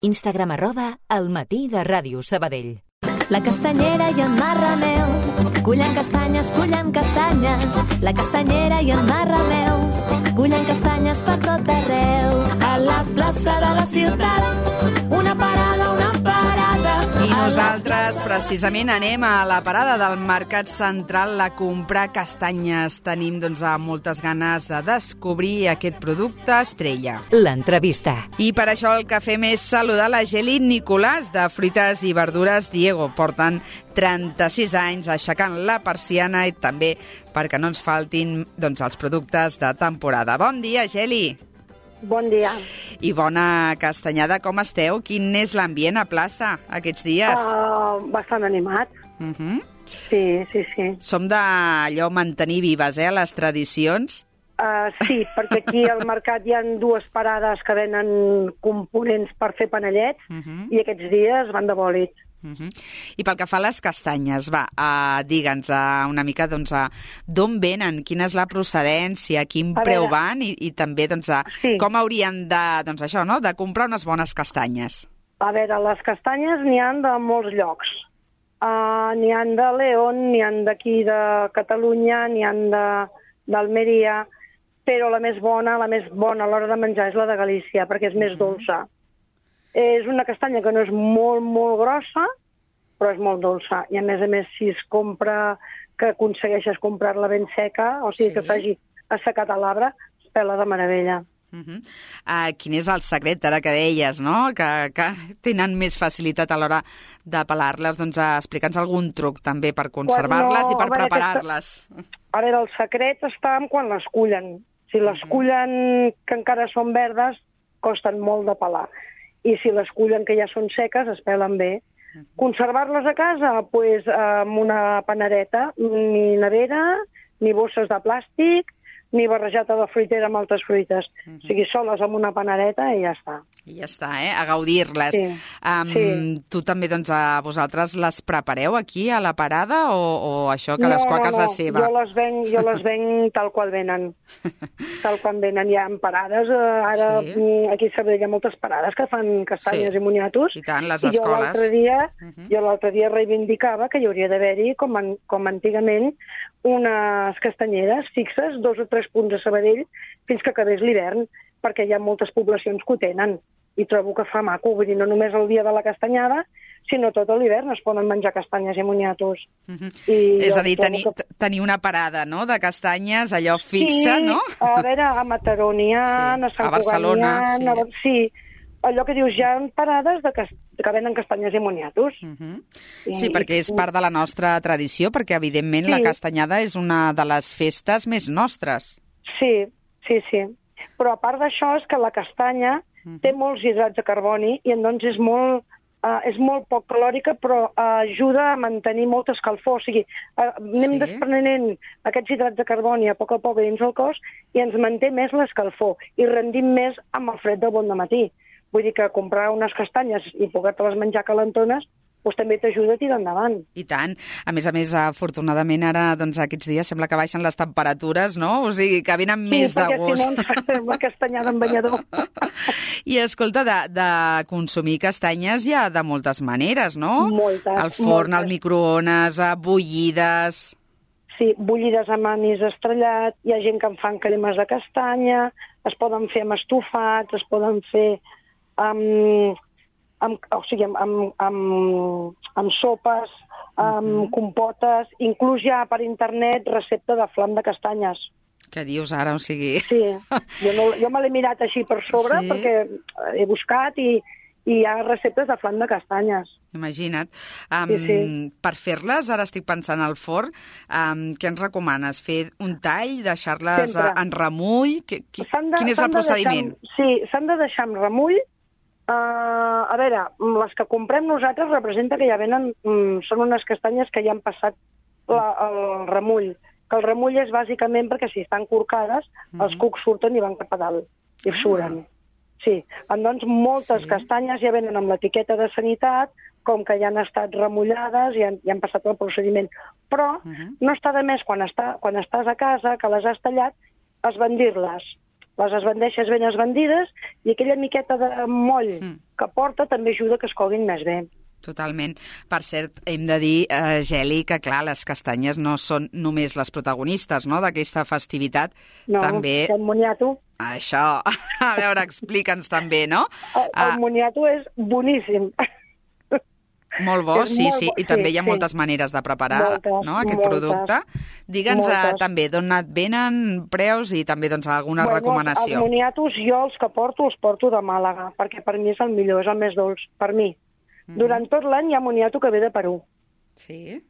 Instagram @elmatí de Ràdio Sabadell. La castanyera i en Marrameu cullen castanyes, la castanyera i en Marrameu cullen castanyes per tot arreu. A la plaça de la ciutat, una parada. I nosaltres precisament anem a la parada del Mercat Central a comprar castanyes. Tenim moltes ganes de descobrir aquest producte estrella. L'entrevista. I per això el que fem és saludar la Geli Nicolàs de Fruites i Verdures Diego. Porten 36 anys aixecant la persiana i també perquè no ens faltin els productes de temporada. Bon dia, Geli. Bon dia. I bona castanyada, com esteu? Quin és l'ambient a plaça aquests dies? Bastant animat. Sí. Som d'allò mantenir vives, les tradicions? Sí, perquè aquí al mercat hi ha 2 parades que venen components per fer panellets i aquests dies van de bòlit. I pel que fa a les castanyes, digue'ns una mica d'on venen, quina és la procedència, quin preu van i també com haurien de comprar unes bones castanyes. A veure, les castanyes n'hi han de molts llocs. N'hi han de León, n'hi han d'aquí de Catalunya, n'hi han d'Almeria, però la més bona a l'hora de menjar és la de Galícia, perquè és més dolça. És una castanya que no és molt, molt grossa, però és molt dolça. I a més, si es compra, que aconsegueixes comprar-la ben seca, o sigui que s'hagi assecat a l'arbre, es pela de meravella. Quin és el secret, ara que deies, no? Que tenen més facilitat a l'hora de pelar-les? Explica'ns algun truc també per conservar-les i per preparar-les. A veure, el secret està en quan les cullen. Si les cullen que encara són verdes, costen molt de pelar. I si les cullen que ja són seques, es pelen bé. Conservar-les a casa? Doncs amb una panereta, ni nevera, ni bosses de plàstic, ni barrejata de fruitera amb altres fruites. O sigui, soles amb una panereta i ja està. I ja està, a gaudir-les. Sí. Tu també, vosaltres les prepareu aquí a la parada o això cadascú a casa seva? Jo les venc tal qual venen. Tal qual venen. Hi ha parades, ara aquí a Sabadell hi ha moltes parades que fan castanyes i moniatos. I tant, les escoles. Jo l'altre dia reivindicava que hi hauria d'haver-hi, com antigament, unes castanyeres fixes, 2 o 3 punts a Sabadell, fins que acabés l'hivern, perquè hi ha moltes poblacions que ho tenen. I trobo que fa maco, vull dir, no només el dia de la castanyada, sinó tot l'hivern es poden menjar castanyes i moniatos. És a dir, tenir una parada, no?, de castanyes, allò fixa, no? A veure, a Mataró n'hi ha, a Sant Cugat n'hi ha... Sí, allò que dius, hi ha parades que venen castanyes i moniatos. Sí, perquè és part de la nostra tradició, perquè evidentment la castanyada és una de les festes més nostres. Sí. Però a part d'això és que la castanya té molts hidrats de carboni i doncs és molt poc calòrica, però ajuda a mantenir molta escalfor. O sigui, anem desprenent aquests hidrats de carboni a poc dins el cos i ens manté més l'escalfor i rendim més amb el fred del bon dematí. Vull dir que comprar unes castanyes i poder-te-les menjar calentones doncs també t'ajuda a tirar endavant. I tant. A més, afortunadament ara, aquests dies sembla que baixen les temperatures, no? O sigui, que venen més de gust. Sí, perquè si no ens fem la castanyada en banyador. I escolta, de consumir castanyes hi ha de moltes maneres, no? Moltes. Al forn, al microones, bullides... Sí, bullides amb anís estrellat, hi ha gent que en fan cremes de castanya, es poden fer amb estofats, es poden fer amb sopes, amb compotes, inclús ja per internet recepta de flam de castanyes. Què dius ara? O sigui... Sí, jo me l'he mirat així per sobre perquè he buscat i hi ha receptes de flam de castanyes. Imagina't. Per fer-les, ara estic pensant al forn, què ens recomanes? Fer un tall, deixar-les en remull? Quin és el procediment? S'han de deixar en remull. A veure, les que comprem nosaltres representa que ja venen, són unes castanyes que ja han passat el remull. Que el remull és bàsicament perquè si estan corcades, els cucs surten i van cap a dalt, i suren. Sí, doncs moltes castanyes ja venen amb l'etiqueta de sanitat, com que ja han estat remullades i han passat el procediment. Però no està de més, quan estàs a casa, que les has tallat, esbandir-les. les esbandeixes ben esbandides i aquella miqueta de moll que porta també ajuda que es coguin més bé. Totalment. Per cert, hem de dir, Geli, que clar, les castanyes no són només les protagonistes, no?, d'aquesta festivitat. No, també... el moniato. Això, a veure, explica'ns també, no? El moniato és boníssim. Molt bo, sí, molt sí, bo, i també hi ha sí. moltes maneres de preparar aquest producte. Digue'ns també d'on et venen preus i també doncs, alguna recomanació. Els moniatos jo els que els porto de Màlaga, perquè per mi és el millor, és el més dolç, per mi. Durant tot l'any hi ha moniato que ve de Perú. Sí?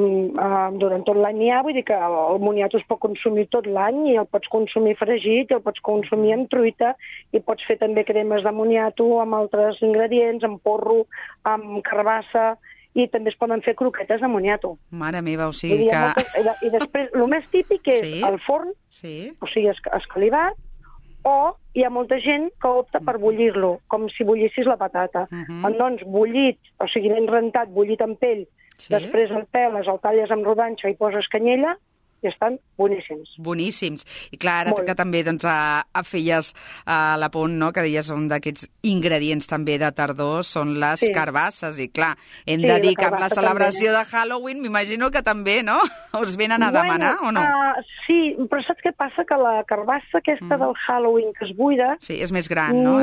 Durant tot l'any n'hi ha, vull dir que el moniato es pot consumir tot l'any i el pots consumir fregit, i el pots consumir amb truita, i pots fer també cremes de moniato amb altres ingredients, amb porro, amb carbassa, i també es poden fer croquetes de moniato. Mare meva, o sigui que... I després, el més típic és el forn, o sigui, escalivat, o hi ha molta gent que opta per bullir-lo, com si bullissis la patata. Doncs bullit, o sigui, ben rentat, bullit amb pell, després el peles, el talles amb rodanxa i poses canyella, i estan boníssims. Boníssims. I clar, ara que també doncs, feies l'apunt, no?, que deies un d'aquests ingredients també de tardor, són les carbasses. I clar, hem de dir que amb la celebració de Halloween m'imagino que també, no?, us venen a demanar, o no? Sí, però saps què passa? Que la carbassa aquesta del Halloween que es buida... Sí, és més gran, no?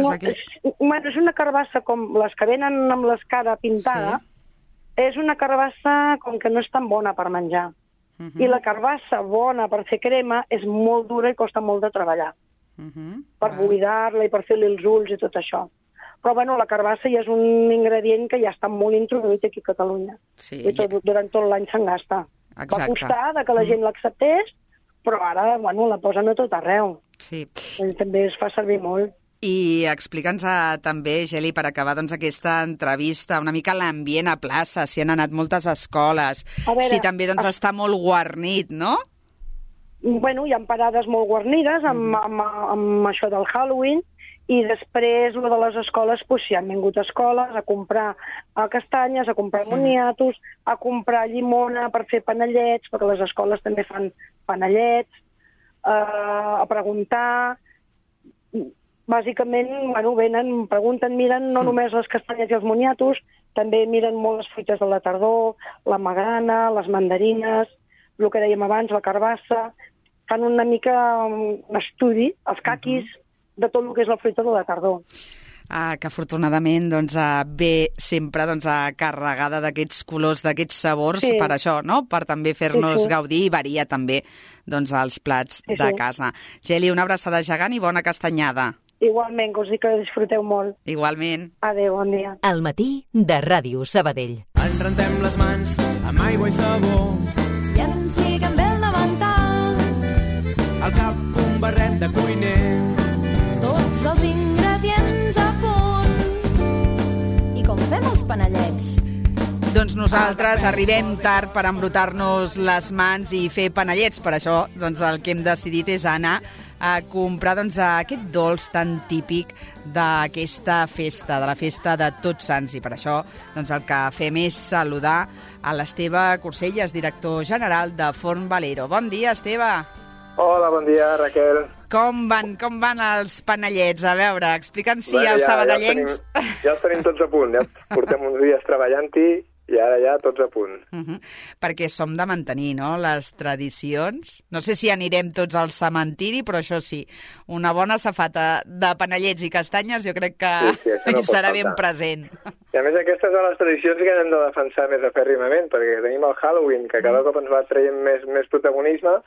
És una carbassa com les que venen amb l'escara pintada, és una carbassa com que no és tan bona per menjar. I la carbassa bona per fer crema és molt dura i costa molt de treballar. Per buidar-la i per fer-li els ulls i tot això. Però, bueno, la carbassa ja és un ingredient que ja està molt introduït aquí a Catalunya. I durant tot l'any se'n gasta. Va costar que la gent l'acceptés, però ara, bueno, la posen a tot arreu. També es fa servir molt. I explica'ns també, Geli, per acabar doncs, aquesta entrevista, una mica l'ambient a plaça, si han anat moltes escoles, si també doncs, està molt guarnit, no? Bueno, hi ha parades molt guarnides amb això del Halloween, i després, lo de les escoles, doncs, sí, han vingut escoles a comprar castanyes, a comprar moniatos, a comprar llimona per fer panellets, perquè les escoles també fan panellets, a preguntar... Bàsicament, bueno, venen, pregunten, miren no només les castanyes i els moniatos, també miren molt les fruites de la tardor, la magrana, les mandarines, el que dèiem abans, la carbassa, fan una mica un estudi, els caquis, de tot el que és la fruita de la tardor. Que afortunadament doncs, ve sempre doncs, carregada d'aquests colors, d'aquests sabors, per això, no? Per també fer-nos gaudir i variar també doncs, els plats de casa. Geli, una abraçada gegant i bona castanyada. Igualment, que us dic que disfruteu molt. Igualment. Adéu, bon dia. Al matí de Ràdio Sabadell. Ens rentem les mans amb aigua i sabó. I ens lliguen bé el davantal. Al cap un barret de cuiner. Tots els ingredients a punt. I com fem els panellets? Doncs nosaltres arribem tard per embrutar-nos les mans i fer panellets. Per això doncs, el que hem decidit és anar a comprar doncs, aquest dolç tan típic d'aquesta festa, de la festa de Tots Sants. I per això doncs, el que fem és saludar a l'Esteve Corcelles, director general de Forn Valero. Bon dia, Esteve. Hola, bon dia, Raquel. Com van els panellets? A veure, explica'ns si els sabadellencs... Ja els tenim tots a punt, ja portem uns dies treballant-hi i ara ja tots a punt. Perquè som de mantenir, no?, les tradicions. No sé si anirem tots al cementiri, però això sí, una bona safata de panellets i castanyes jo crec que hi serà ben present. I a més aquestes són les tradicions que hem de defensar més afèrrimament, perquè tenim el Halloween, que cada cop ens va traient més protagonisme,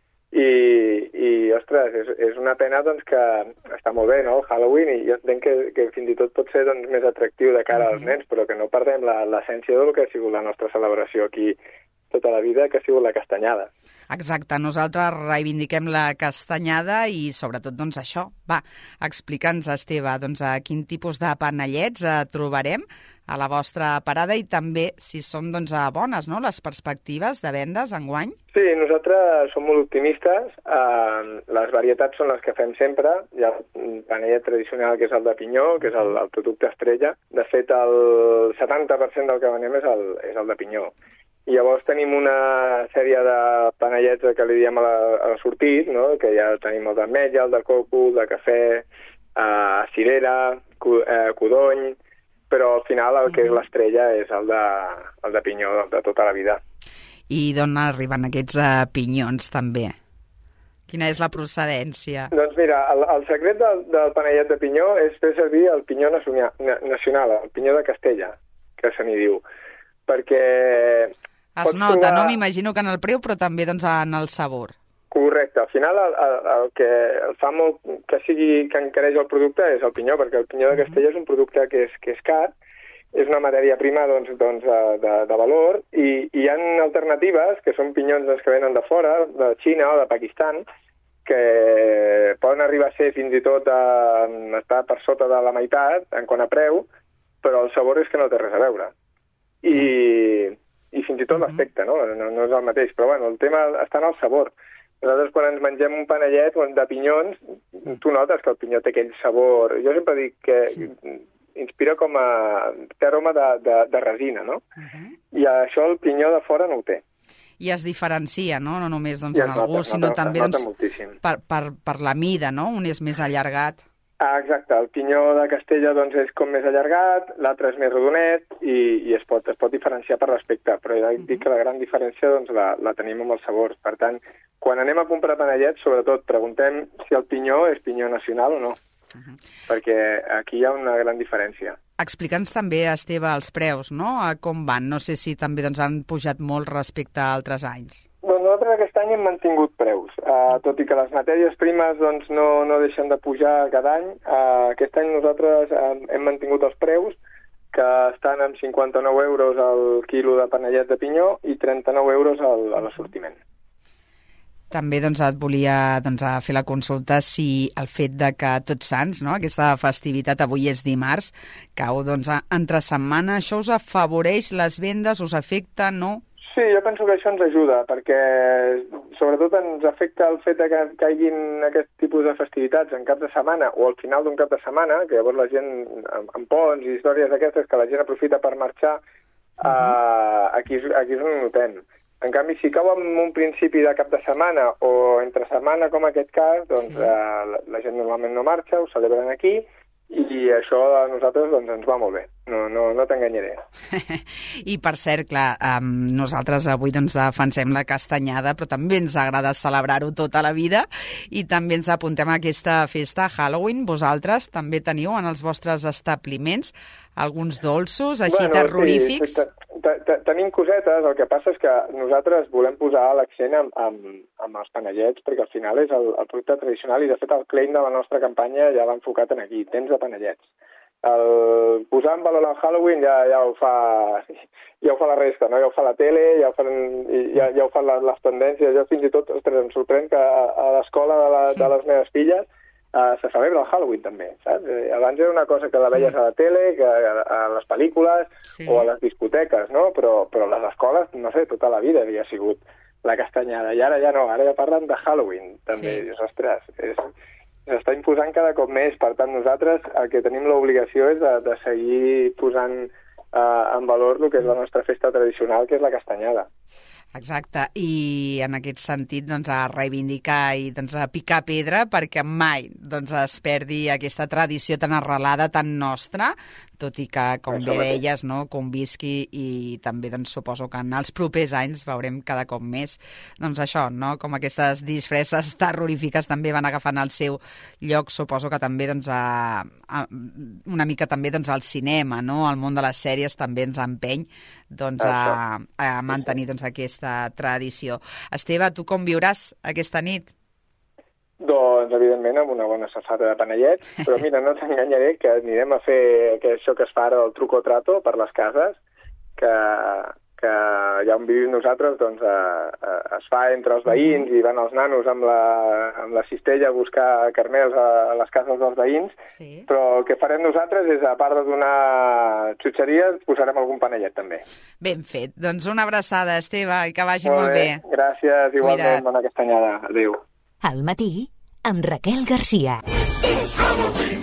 i ostres, és una pena doncs, que està molt bé, no?, el Halloween, i jo entenc que fins i tot pot ser doncs, més atractiu de cara als nens, però que no perdem l'essència del que ha sigut la nostra celebració aquí tota la vida, que ha sigut la castanyada. Exacte, nosaltres reivindiquem la castanyada i sobretot doncs això. Va, explica'ns, Esteve, doncs, quin tipus de panellets trobarem a la vostra parada i també si són doncs, bones, no?, les perspectives de vendes enguany. Sí, nosaltres som molt optimistes. Les varietats són les que fem sempre. Hi ha el panellet tradicional, que és el de pinyó, que és el producte estrella. De fet, el 70% del que venem és el de pinyó. I llavors tenim una sèrie de panellets que li diem a la sortit, no? Que ja tenim el d'ametlla, el de coco, el de cafè, cirera, codony, però al final el que és l'estrella és el de pinyó de tota la vida. I d'on arriben aquests pinyons, també? Quina és la procedència? Doncs mira, el secret del panellet de pinyó és fer servir el pinyó nacional, el pinyó de Castella, que se n'hi diu, perquè... Es nota, no? M'imagino que en el preu, però també doncs, en el sabor. Correcte. Al final el que fa molt que encareix el producte és el pinyó, perquè el pinyó de Castella és un producte que és car, és una matèria prima de valor, i hi ha alternatives, que són pinyons que venen de fora, de Xina o de Pakistan, que poden arribar a ser fins i tot estar per sota de la meitat en quant a preu, però el sabor és que no té res a veure. I fins i tot l'aspecte, no? No és el mateix, però bueno, el tema està en el sabor. Nosaltres quan ens mengem un panellet de pinyons, tu notes que el pinyó té aquell sabor. Jo sempre dic que inspira té aroma de resina, no? I això el pinyó de fora no ho té. I es diferencia, no? No només en el gust, sinó també per la mida, no? Un és més allargat. Exacte, el pinyó de Castella és com més allargat, l'altre és més rodonet i es pot diferenciar per l'aspecte, però ja dic que la gran diferència la tenim amb els sabors. Per tant, quan anem a comprar panellets, sobretot preguntem si el pinyó és pinyó nacional o no, perquè aquí hi ha una gran diferència. Explica'ns també, Esteve, els preus, no? Com van? No sé si també han pujat molt respecte a altres anys. Doncs nosaltres aquest any hem mantingut preus, tot i que les matèries primes no deixen de pujar cada any. Aquest any nosaltres hem mantingut els preus, que estan amb 59 euros al quilo de panellet de pinyó i 39 euros a l'assortiment. També et volia fer la consulta si el fet de que Tots Sants, no? Aquesta festivitat avui és dimarts, cau entre setmana, això us afavoreix les vendes, us afecta, no? Sí, jo penso que això ens ajuda, perquè sobretot ens afecta el fet que caiguin aquest tipus de festivitats en cap de setmana o al final d'un cap de setmana, que llavors la gent, amb ponts i històries d'aquestes, que la gent aprofita per marxar, aquí és on ho notem. En canvi, si cau en un principi de cap de setmana o entre setmana, com aquest cas, la gent normalment no marxa, ho celebren aquí, i això a nosaltres ens va molt bé, no t'enganyaré. I per cert, clar, nosaltres avui defensem la castanyada, però també ens agrada celebrar-ho tota la vida i també ens apuntem a aquesta festa Halloween. Vosaltres també teniu en els vostres establiments alguns dolços així terrorífics? Sí, tenim cosetes, el que passa és que nosaltres volem posar l'accent amb els panellets, perquè al final és el producte tradicional i de fet el claim de la nostra campanya ja l'ha enfocat en aquí, temps de panellets. Posar en valor el Halloween ja ho fa la resta, no? Ja ho fa la tele, ja ho fan les tendències. Jo fins i tot, em sorprèn que a l'escola de les meves filles se celebra el Halloween també, saps? Abans era una cosa que la veies a la tele, a les pel·lícules o a les discoteques, no? Però a les escoles, no sé, tota la vida havia sigut la castanyada. I ara ja no, ara ja parlen de Halloween també. I dius, ostres, s'està imposant cada cop més. Per tant, nosaltres el que tenim l'obligació és de seguir posant en valor el que és la nostra festa tradicional, que és la castanyada. Exacte, i en aquest sentit a reivindicar i a picar pedra perquè mai es perdi aquesta tradició tan arrelada, tan nostra, tot i que, com bé deies, convisqui i també suposo que en els propers anys veurem cada cop més això, com aquestes disfresses terrorífiques també van agafant el seu lloc, suposo que també una mica també al cinema, el món de les sèries també ens empeny a mantenir aquesta tradició. Esteve, tu com viuràs aquesta nit? Doncs, evidentment, amb una bona safata de panellets, però mira, no t'enganyaré que anirem a fer això que es fa ara, el truco o trato, per les cases, que allà on vivim nosaltres es fa entre els veïns i van els nanos amb la cistella a buscar carmels a les cases dels veïns, però el que farem nosaltres és, a part de donar xutxeries, posarem algun panellet també. Ben fet. Doncs una abraçada, Esteve, i que vagi molt bé. Gràcies, igualment, bona castanyada. Adéu. Al matí, amb Raquel Garcia. This is Halloween,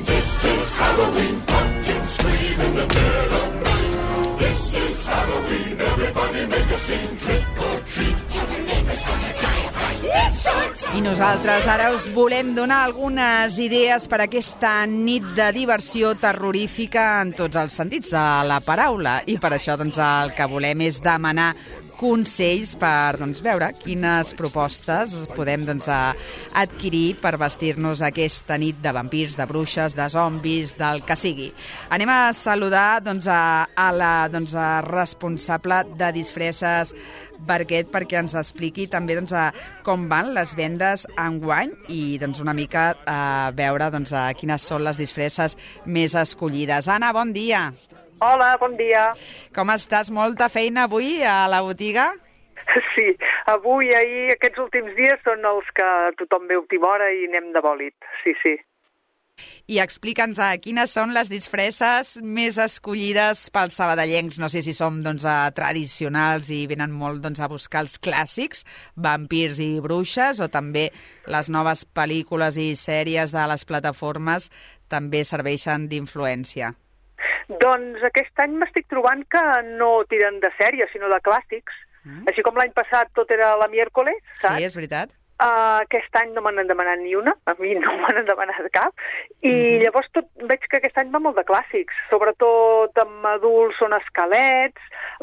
pumpkins scream in the dead of night. This is Halloween, everybody make a scene. I nosaltres ara us volem donar algunes idees per aquesta nit de diversió terrorífica en tots els sentits de la paraula. I per això el que volem és demanar consells per veure quines propostes podem adquirir per vestir-nos aquesta nit de vampirs, de bruixes, de zombis, del que sigui. Anem a saludar a la responsable de disfresses Barquet perquè ens expliqui també com van les vendes enguany i una mica veure quines són les disfresses més escollides. Anna, bon dia. Hola, bon dia. Com estàs? Molta feina avui a la botiga? Sí, avui, ahir, aquests últims dies són els que tothom ve a última hora i anem de bòlit, sí. I explica'ns quines són les disfresses més escollides pels sabadellencs. No sé si som tradicionals i venen molt a buscar els clàssics, vampirs i bruixes, o també les noves pel·lícules i sèries de les plataformes també serveixen d'influència. Doncs aquest any m'estic trobant que no tiren de sèries, sinó de clàssics. Així com l'any passat tot era la miércoles, saps? Sí, és veritat. Aquest any no me n'han demanat ni una, a mi no me n'han demanat cap, i llavors veig que aquest any va molt de clàssics, sobretot amb adults són esquelets,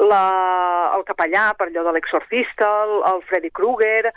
el capellà, per allò de l'exorcista, el Freddy Krueger,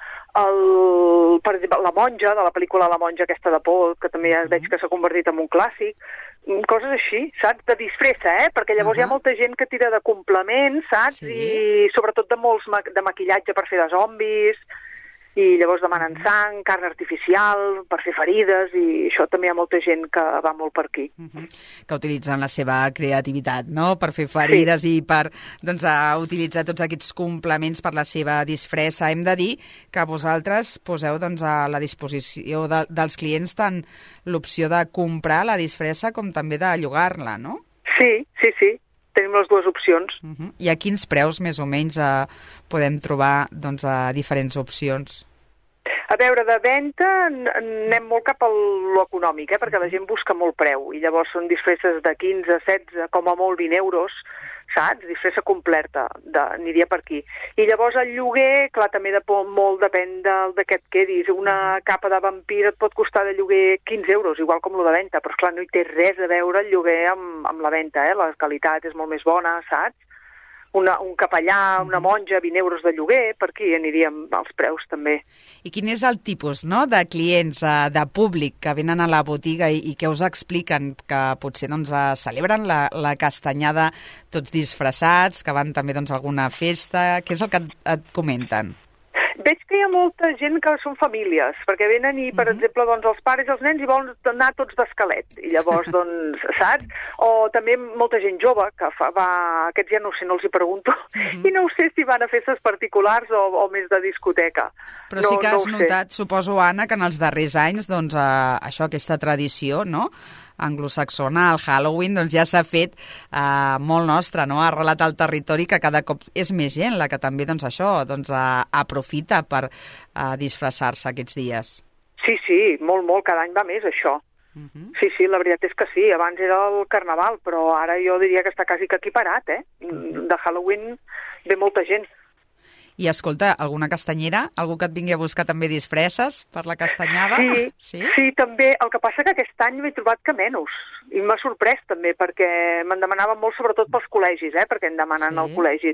per exemple, la monja, de la pel·lícula La monja aquesta de por, que també ja veig que s'ha convertit en un clàssic, coses així, saps? De disfressa, perquè llavors hi ha molta gent que tira de complements, saps? Sí. I sobretot de maquillatge per fer de zombis, i llavors demanen sang, carn artificial, per fer ferides, i això també hi ha molta gent que va molt per aquí. Que utilitzen la seva creativitat, no?, per fer ferides, sí. I per utilitzar tots aquests complements per la seva disfressa. Hem de dir que vosaltres poseu a la disposició dels clients tant l'opció de comprar la disfressa com també de llogar-la, no? Sí. Tenim les dues opcions. I a quins preus, més o menys, podem trobar diferents opcions? A veure, de venda anem molt cap a l'econòmic, perquè la gent busca molt preu, i llavors són disfresses de 15, 16, com a molt 20 euros, saps? Disfressa completa, aniria per aquí. I llavors el lloguer, clar, també molt depèn de què et quedis. Una capa de vampir et pot costar de lloguer 15 euros, igual com lo de venda, però esclar, no hi té res a veure el lloguer amb la venda, la qualitat és molt més bona, saps? Un capellà, una monja, 20 euros de lloguer, per aquí aniríem als preus també. I quin és el tipus de clients, de públic que venen a la botiga i que us expliquen que potser celebren la castanyada tots disfressats, que van també a alguna festa? Què és el que et comenten? Veig que hi ha molta gent que són famílies, perquè venen i, per exemple, els pares i els nens hi volen anar tots d'esquelet, i llavors, saps? O també molta gent jove, que aquests ja no sé, no els hi pregunto, i no ho sé si van a festes particulars o més de discoteca. Però sí que has notat, suposo, Anna, que en els darrers anys, aquesta tradició, no?, anglosaxona, el Halloween, ja s'ha fet molt nostre, no? Ha arrelat al territori que cada cop és més gent la que també, aprofita per disfressar-se aquests dies. Sí, molt, cada any va més, això. Sí, la veritat és que sí, abans era el Carnaval, però ara jo diria que està quasi que equiparat, De Halloween ve molta gent. I escolta, alguna castanyera? Algú que et vingui a buscar també disfresses per la castanyada? Sí, també. El que passa que aquest any m'he trobat que menys. I m'ha sorprès també, perquè me'n demanaven molt, sobretot pels col·legis, perquè em demanen al col·legi.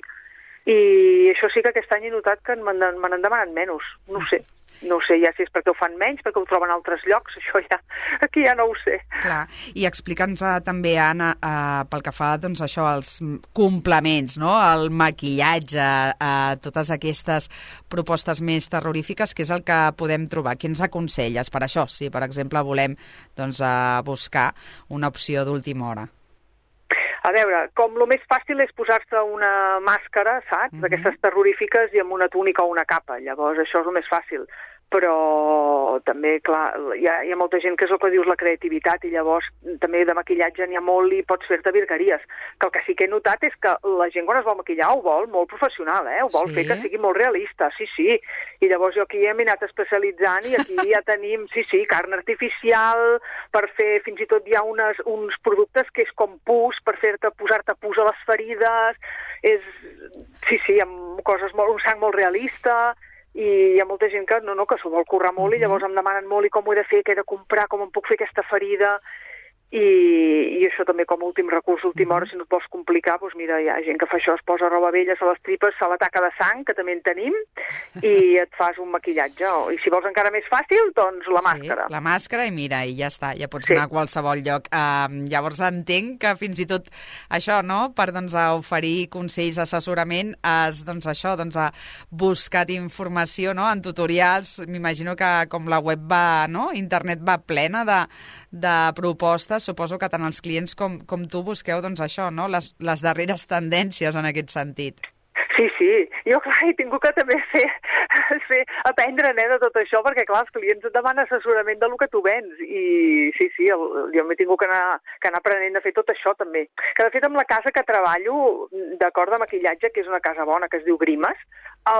I això sí que aquest any he notat que me n'han demanat menys. No sé ja si és perquè ho fan menys, perquè ho troben a altres llocs, això aquí ja no ho sé. Clar, i explica'ns també, Anna, pel que fa, als complements, no?, el maquillatge, totes aquestes propostes més terrorífiques, què és el que podem trobar? Què ens aconselles per això, si, per exemple, volem buscar una opció d'última hora? A veure, com el més fàcil és posar-se una màscara, saps?, d'aquestes terrorífiques i amb una túnica o una capa. Llavors, això és el més fàcil. Però també, clar, hi ha molta gent que és el que dius la creativitat i llavors també de maquillatge n'hi ha molt i pots fer-te virgueries. Que el que sí que he notat és que la gent quan es vol maquillar ho vol molt professional, ho vol fer que sigui molt realista, sí. I llavors jo aquí m'he anat especialitzant i aquí ja tenim, carn artificial, per fer, fins i tot hi ha uns productes que és com pus, per posar-te pus a les ferides, amb coses un sang molt realista. i hi ha molta gent que s'ho vol currar molt i llavors em demanen molt i com ho he de fer, què he de comprar, com em puc fer aquesta ferida, i això també com a últim recurs, última hora, si no et vols complicar, doncs mira, hi ha gent que fa això, es posa roba vella a les tripes, se l'ataca de sang, que també en tenim, i et fas un maquillatge. I si vols encara més fàcil, doncs la màscara. La màscara i mira, i ja està, ja pots anar a qualsevol lloc. Llavors entenc que fins i tot això, no?, per oferir consells, assessorament, has buscat informació, no?, en tutorials. M'imagino que com la web va, no?, internet va plena de propostes, suposo que tant els clients com tu busqueu això, no?, les darreres tendències en aquest sentit. Sí. Jo, clar, he tingut que també aprendre de tot això, perquè, clar, els clients et demanen assessorament del que tu vens. I sí, jo m'he tingut que anar aprenent a fer tot això, també. Que, de fet, amb la casa que treballo, d'acord, de maquillatge, que és una casa bona, que es diu Grimes, a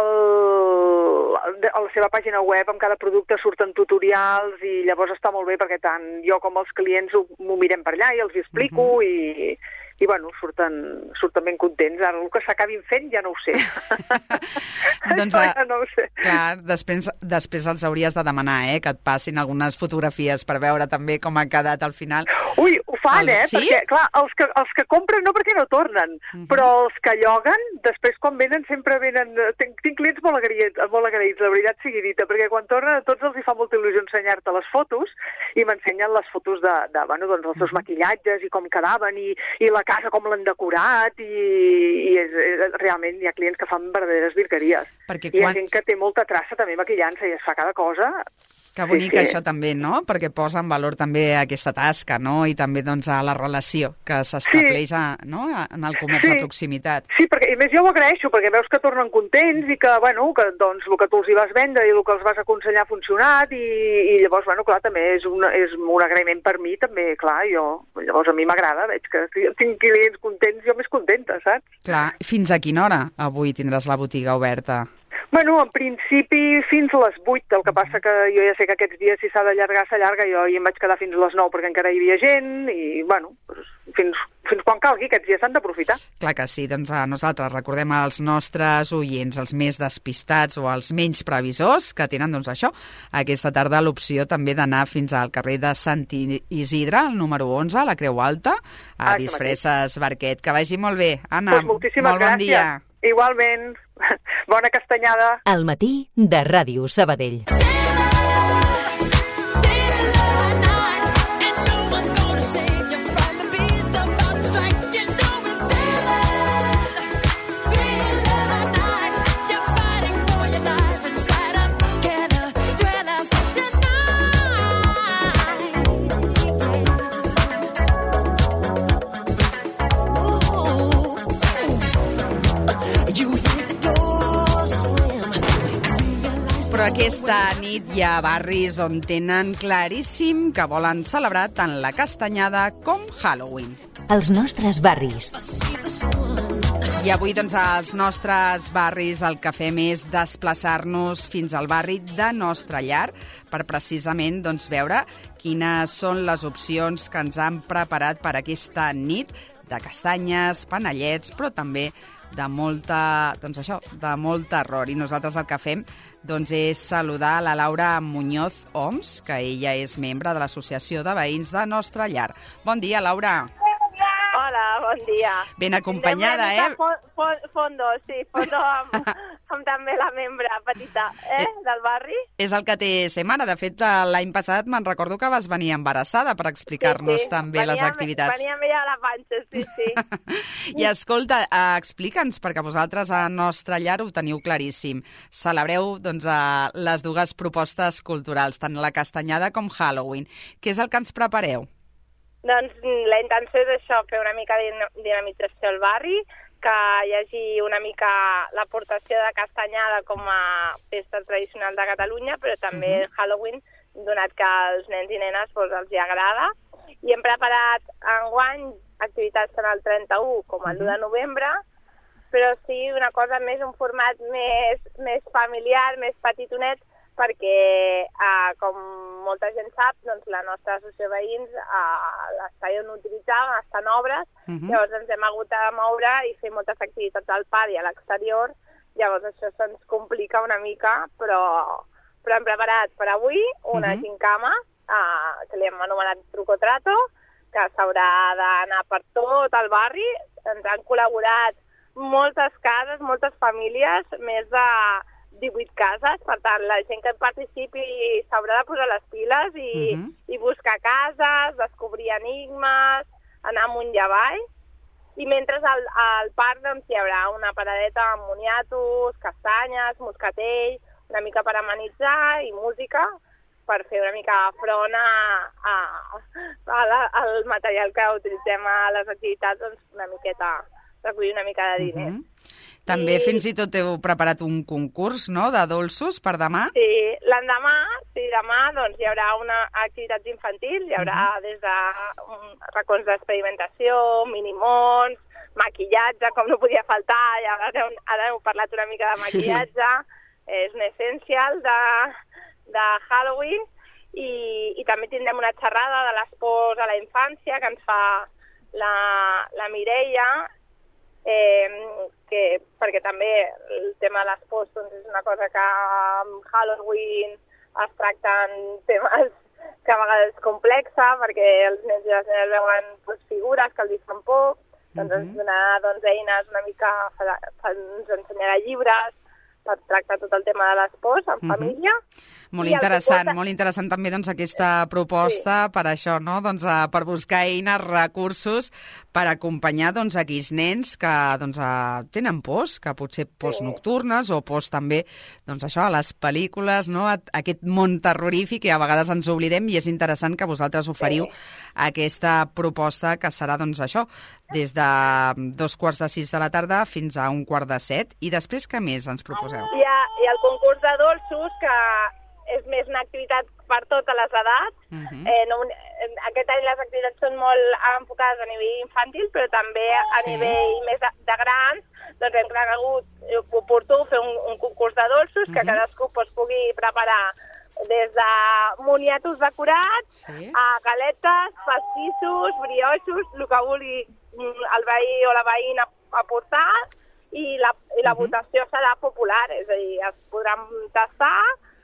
la seva pàgina web, amb cada producte surten tutorials i llavors està molt bé perquè tant jo com els clients m'ho mirem per allà i els hi explico i bueno, surten ben contents. Ara, el que s'acabin fent ja no ho sé. Ja no ho sé. Clar, després els hauries de demanar, que et passin algunes fotografies per veure també com ha quedat al final. Ui, ho fan, sí? Perquè, clar, els que compren no perquè no tornen, però els que lloguen, després quan venen sempre venen... Tinc clients molt agraïts, la veritat sigui dita, perquè quan tornen a tots els hi fa molta il·lusió ensenyar-te les fotos i m'ensenyen les fotos dels seus maquillatges i com quedaven i la casa com l'han decorat i realment hi ha clients que fan verdaderes virgueries. Hi ha gent que té molta traça també maquillant-se i es fa cada cosa. Que bonic això també, no? Perquè posa en valor també aquesta tasca, no? I també a la relació que s'estableix en el comerç de proximitat. Sí, perquè a més jo ho agraeixo, perquè veus que tornen contents i que, el que tu els hi vas vendre i el que els vas aconsellar ha funcionat i llavors, clar, també és un agraïment per mi, també, clar, llavors a mi m'agrada, veig que tinc clients contents, jo més contenta, saps? Clar, fins a quina hora avui tindràs la botiga oberta? Bueno, en principi fins a les 8, el que passa que jo ja sé que aquests dies si s'ha d'allargar, s'allarga, jo hi em vaig quedar fins a les 9 perquè encara hi havia gent i, fins quan calgui, aquests dies s'han d'aprofitar. Clar que sí, nosaltres recordem als nostres oients, els més despistats o els menys previsors, que tenen, aquesta tarda l'opció també d'anar fins al carrer de Sant Isidre, el número 11, a la Creu Alta, a Disfresses Barquet. Que vagi molt bé, Anna. Moltíssimes molt bon dia. Igualment. Bona castanyada. Al matí de Ràdio Sabadell. Però aquesta nit hi ha barris on tenen claríssim que volen celebrar tant la castanyada com Halloween. Els nostres barris. I avui, als nostres barris el que fem és desplaçar-nos fins al barri de Nostra Llar per precisament veure quines són les opcions que ens han preparat per aquesta nit de castanyes, panellets, però també de molta terror. I nosaltres el que fem és saludar la Laura Muñoz Oms, que ella és membre de l'Associació de Veïns de Nostra Llar. Bon dia, Laura. Hola, bon dia. Ben acompanyada, Fondo amb també la membre petita del barri. És el que té ser mare. De fet, l'any passat me'n recordo que vas venir embarassada per explicar-nos també les activitats. Venia amb ella a la panxa, sí. I escolta, explica'ns, perquè vosaltres a Nostra Llar ho teniu claríssim. Celebreu les dues propostes culturals, tant la castanyada com Halloween. Què és el que ens prepareu? Doncs la intenció és això, fer una mica de dinamització al barri, que hi hagi una mica l'aportació de castanyada com a festa tradicional de Catalunya, però també Halloween, donat que als nens i nenes els hi agrada. I hem preparat enguany activitats tant el 31 com el 1 de novembre, però sí una cosa més, un format més familiar, més petitonet, perquè, com molta gent sap, la nostra associació de veïns, l'espai on utilitzàvem està en obres, llavors ens hem hagut de moure i fer moltes activitats al pati i a l'exterior, Llavors això se'ns complica una mica, però hem preparat per avui una gincama que li hem anomenat Truco Trato, que s'haurà d'anar per tot el barri. Ens han col·laborat moltes cases, moltes famílies, més de 18 cases. Per tant, la gent que participi s'haurà de posar les piles i buscar cases, descobrir enigmes, anar amunt i avall. I mentre al parc doncs, hi haurà una paradeta amb moniatos, castanyes, moscatell, una mica per amenitzar i música per fer una mica front al material que utilitzem a les activitats, doncs una miqueta, recollir una mica de diners. També fins i tot heu preparat un concurs, no?, de dolços per demà. Sí, l'endemà, demà doncs, hi haurà una activitat infantil, hi haurà des de racons d'experimentació, minimons, maquillatge, com no podia faltar, ja ara heu parlat una mica de maquillatge, és un essencial de Halloween, i també tindrem una xerrada de les pors a la infància que ens fa la Mireia, perquè també el tema de les pors doncs, és una cosa que amb Halloween es tracten temes que a vegades és complexa, perquè els nens i les nenes veuen figures que els fan por, doncs ens donarà eines una mica, ens ensenyarà llibres per tractar tot el tema de les pors en família. Molt interessant també doncs, aquesta proposta per això, no? Doncs, per buscar eines, recursos per acompanyar doncs, aquells nens que doncs, tenen pors, que potser pors nocturnes o pors també doncs, això, a les pel·lícules, no? Aquest món terrorífic que a vegades ens oblidem, i és interessant que vosaltres oferiu aquesta proposta que serà doncs, això, des de 2:45 de la tarda fins a 1:45. I després què més ens proposeu? Hi ha el concurs de dolços, que és més una activitat per totes les edats. Aquest any les activitats són molt enfocades a nivell infantil, però també a nivell més de grans. Doncs hem cregut oportú fer un concurs de dolços que cadascú pugui preparar des de moniatos decorats a galetes, pastissos, brioixos, el que vulgui el veí o la veïna aportar, i la votació serà popular, és a dir, es podran tastar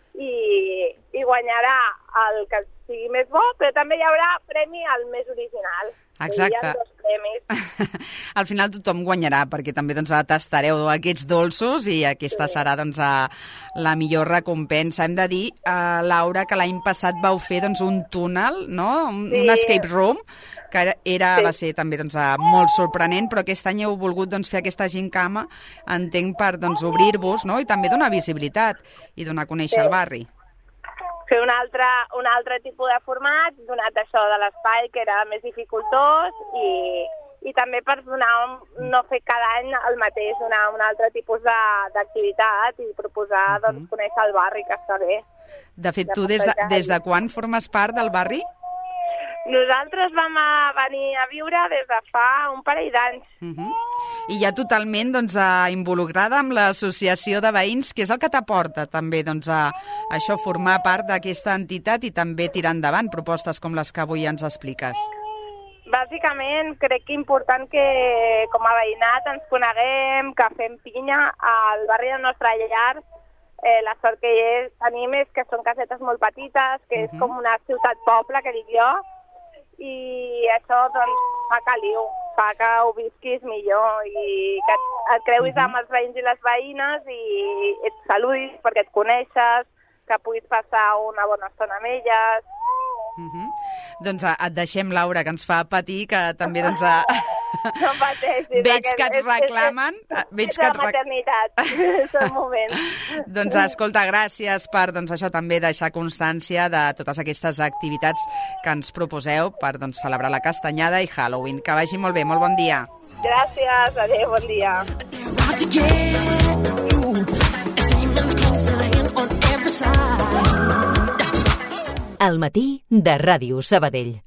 i guanyarà el que sigui més bo, però també hi haurà premi al més original. Exacte. Hi ha 2 premis. Al final tothom guanyarà, perquè també doncs, tastareu aquests dolços i aquesta serà doncs, la millor recompensa. Hem de dir, Laura, que l'any passat vau fer doncs, un túnel, no? Un escape room, que va ser també doncs, molt sorprenent, però aquest any heu volgut doncs, fer aquesta gincama, entenc, per doncs, obrir-vos, no? I també donar visibilitat i donar a conèixer el barri. Fer un altre tipus de format, donat això de l'espai, que era més dificultós, i també per no fer cada any el mateix, donar un altre tipus d'activitat i proposar doncs, conèixer el barri, que està bé. De fet, tu des de quan formes part del barri? Nosaltres vam venir a viure des de fa un parell d'anys. I ja totalment doncs, involucrada amb l'associació de veïns, que és el que t'aporta també doncs, a això, formar part d'aquesta entitat i també tirar endavant propostes com les que avui ens expliques. Bàsicament, crec que és important que com a veïnat ens coneguem, que fem pinya. Al barri del nostre llar, la sort que tenim és que són casetes molt petites, que és com una ciutat-poble, que dic jo, i això doncs, fa caliu, fa que ho visquis millor i que et creuis amb els veïns i les veïnes i et saludis perquè et coneixes, que puguis passar una bona estona amb elles. Doncs et deixem, Laura, que ens fa patir, que també doncs... No pateixis. Veig que et reclamen. És la maternitat, és el moment. Doncs escolta, gràcies per això també deixar constància de totes aquestes activitats que ens proposeu per celebrar la castanyada i Halloween. Que vagi molt bé, molt bon dia. Gràcies, adéu, bon dia. Al matí de Ràdio Sabadell.